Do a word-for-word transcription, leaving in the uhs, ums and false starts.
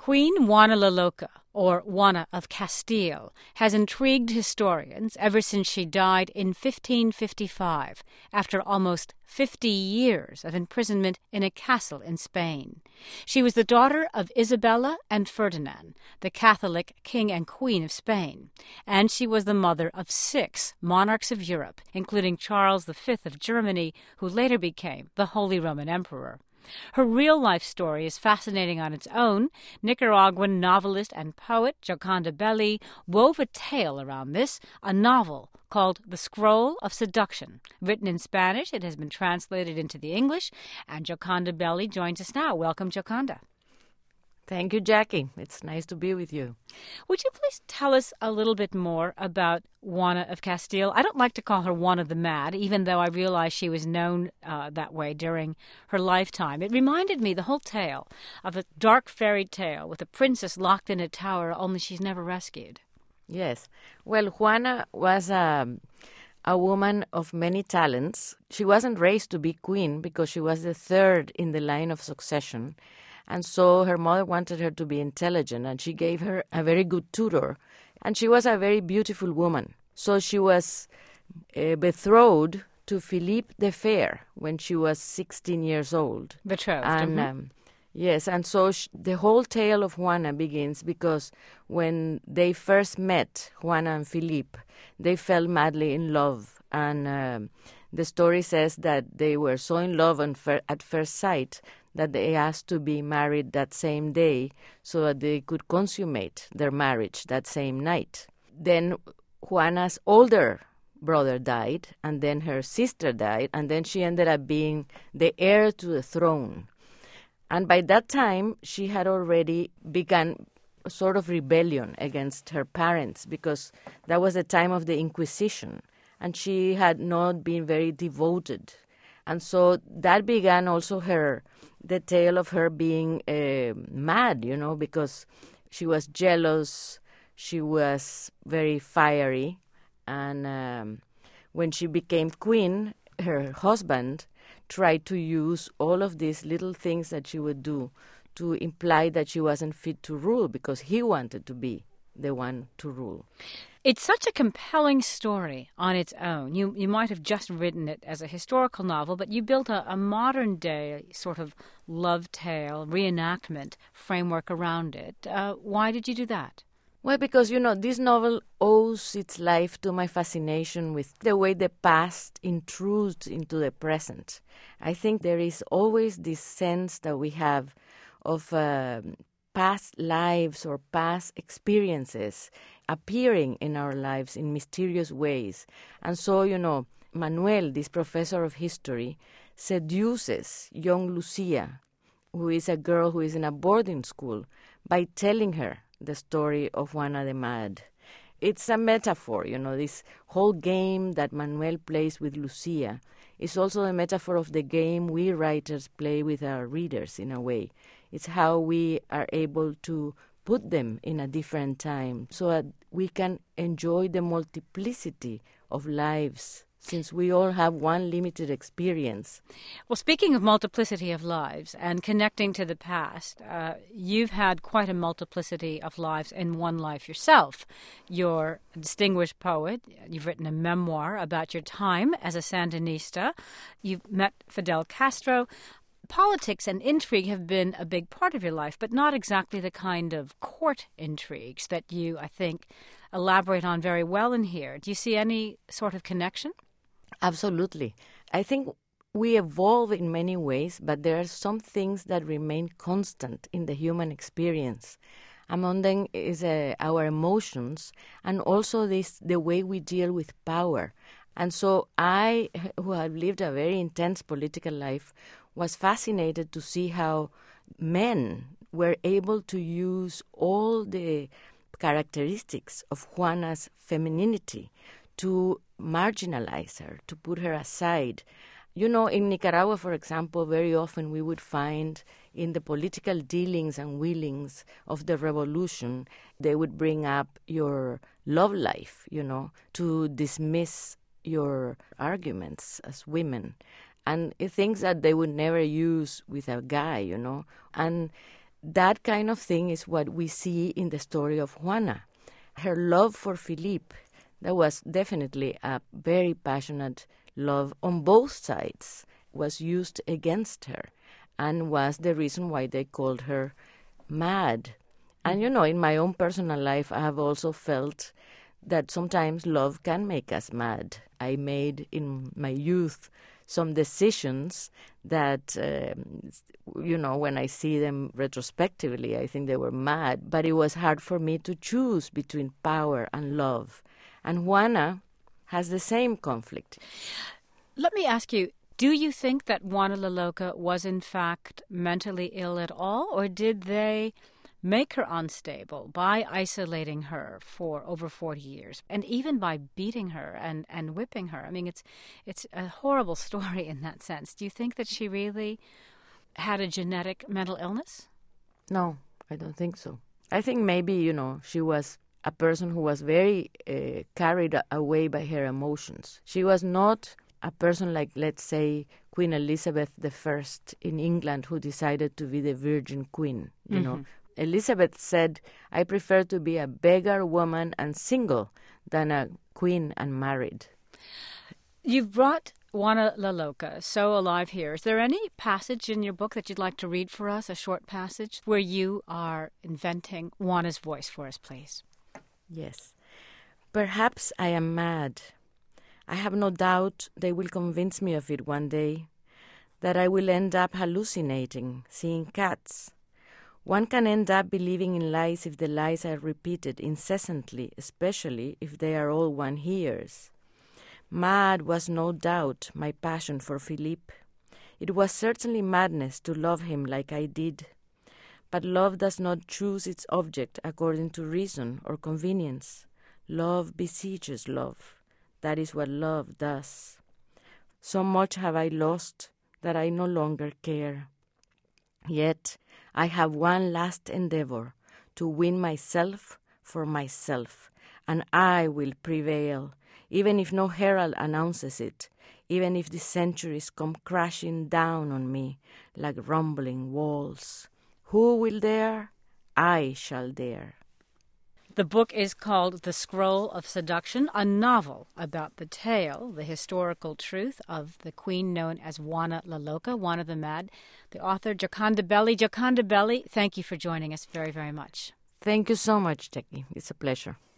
Queen Juana la Loca, or Juana of Castile, has intrigued historians ever since she died in fifteen fifty-five, after almost fifty years of imprisonment in a castle in Spain. She was the daughter of Isabella and Ferdinand, the Catholic king and queen of Spain, and she was the mother of six monarchs of Europe, including Charles the Fifth of Germany, who later became the Holy Roman Emperor. Her real-life story is fascinating on its own. Nicaraguan novelist and poet Gioconda Belli wove a tale around this, a novel called The Scroll of Seduction. Written in Spanish, it has been translated into the English, and Gioconda Belli joins us now. Welcome, Gioconda. Thank you, Jackie. It's nice to be with you. Would you please tell us a little bit more about Juana of Castile? I don't like to call her Juana the Mad, even though I realize she was known uh, that way during her lifetime. It reminded me, the whole tale, of a dark fairy tale with a princess locked in a tower, only she's never rescued. Yes. Well, Juana was a, a woman of many talents. She wasn't raised to be queen because she was the third in the line of succession. And so her mother wanted her to be intelligent, and she gave her a very good tutor. And she was a very beautiful woman. So she was uh, betrothed to Philippe the Fair when she was sixteen years old. Betrothed. And, mm-hmm. um, yes, and so sh- the whole tale of Juana begins because when they first met, Juana and Philippe, they fell madly in love. And um, the story says that they were so in love on fir- at first sight that they asked to be married that same day so that they could consummate their marriage that same night. Then Juana's older brother died, and then her sister died, and then she ended up being the heir to the throne. And by that time, she had already begun a sort of rebellion against her parents because that was the time of the Inquisition, and she had not been very devoted. And so that began also her the tale of her being uh, mad, you know, because she was jealous, she was very fiery, and um, when she became queen, her husband tried to use all of these little things that she would do to imply that she wasn't fit to rule because he wanted to be the one to rule. It's such a compelling story on its own. You you might have just written it as a historical novel, but you built a, a modern-day sort of love tale, reenactment framework around it. Uh, why did you do that? Well, because, you know, this novel owes its life to my fascination with the way the past intrudes into the present. I think there is always this sense that we have of uh, past lives or past experiences appearing in our lives in mysterious ways. And so, you know, Manuel, this professor of history, seduces young Lucia, who is a girl who is in a boarding school, by telling her the story of Juana the Mad. It's a metaphor, you know, this whole game that Manuel plays with Lucia is also a metaphor of the game we writers play with our readers in a way. It's how we are able to put them in a different time so that we can enjoy the multiplicity of lives, since we all have one limited experience. Well, speaking of multiplicity of lives and connecting to the past, uh, you've had quite a multiplicity of lives in one life yourself. You're a distinguished poet. You've written a memoir about your time as a Sandinista. You've met Fidel Castro. Politics and intrigue have been a big part of your life, but not exactly the kind of court intrigues that you, I think, elaborate on very well in here. Do you see any sort of connection? Absolutely. I think we evolve in many ways, but there are some things that remain constant in the human experience. Among them is uh, our emotions and also this the way we deal with power. And so I, who have lived a very intense political life, was fascinated to see how men were able to use all the characteristics of Juana's femininity to marginalize her, to put her aside. You know, in Nicaragua, for example, very often we would find in the political dealings and willings of the revolution, they would bring up your love life, you know, to dismiss your arguments as women. And things that they would never use with a guy, you know. And that kind of thing is what we see in the story of Juana. Her love for Philippe, that was definitely a very passionate love on both sides, was used against her and was the reason why they called her mad. And, you know, in my own personal life, I have also felt that sometimes love can make us mad. I made in my youth some decisions that, um, you know, when I see them retrospectively, I think they were mad. But it was hard for me to choose between power and love. And Juana has the same conflict. Let me ask you, do you think that Juana La Loca was in fact mentally ill at all, or did they make her unstable by isolating her for over forty years and even by beating her and, and whipping her? I mean, it's it's a horrible story in that sense. Do you think that she really had a genetic mental illness? No, I don't think so. I think maybe, you know, she was a person who was very uh, carried away by her emotions. She was not a person like, let's say, Queen Elizabeth the First in England, who decided to be the Virgin Queen, you mm-hmm. know. Elizabeth said, I prefer to be a beggar woman and single than a queen and married. You've brought Juana La Loca so alive here. Is there any passage in your book that you'd like to read for us, a short passage, where you are inventing Juana's voice for us, please? Yes. Perhaps I am mad. I have no doubt they will convince me of it one day, that I will end up hallucinating, seeing cats. One can end up believing in lies if the lies are repeated incessantly, especially if they are all one hears. Mad was no doubt my passion for Philippe. It was certainly madness to love him like I did. But love does not choose its object according to reason or convenience. Love besieges love. That is what love does. So much have I lost that I no longer care. Yet I have one last endeavor, to win myself for myself, and I will prevail, even if no herald announces it, even if the centuries come crashing down on me like rumbling walls. Who will dare? I shall dare. The book is called The Scroll of Seduction, a novel about the tale, the historical truth of the queen known as Juana La Loca, Juana the Mad. The author, Gioconda Belli. Gioconda Belli, thank you for joining us very, very much. Thank you so much, Jackie. It's a pleasure.